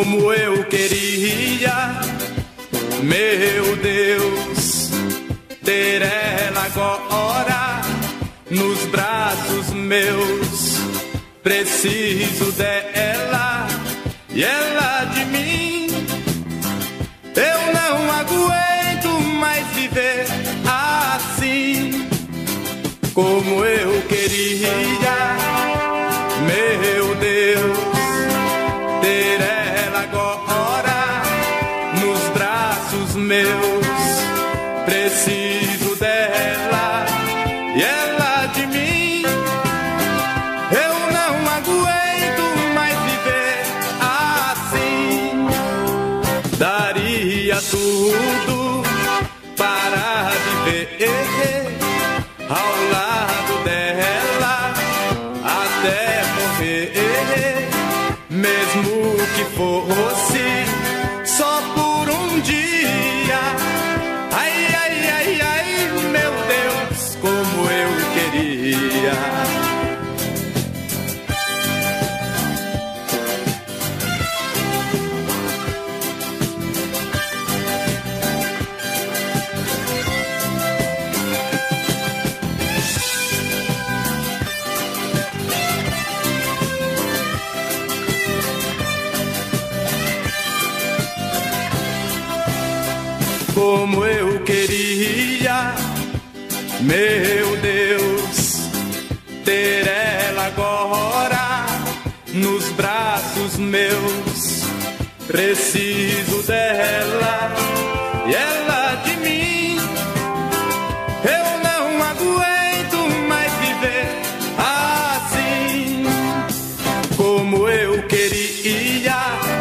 como eu queria, meu Deus, ter ela agora nos braços meus. Preciso dela e ela de mim. Eu não aguento mais viver assim, como eu queria, meu Deus, ter ela agora nos braços meus. Preciso dela e ela de mim. Eu não aguento mais viver assim. Daria tudo para viver ao lado dela até morrer, mesmo que fosse só por um dia. Ai, ai, ai, ai, meu Deus, como eu queria. Como eu queria, meu Deus, ter ela agora nos braços meus. Preciso dela e ela de mim. Eu não aguento mais viver assim, como eu queria,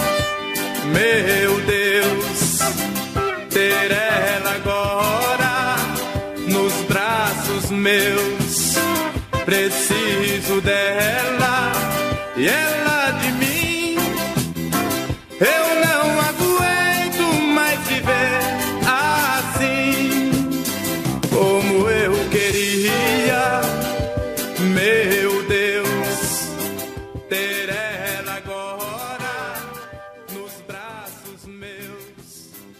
meu Deus, ter ela agora nos braços meus. Preciso dela e ela de mim. Eu não aguento mais viver assim, como eu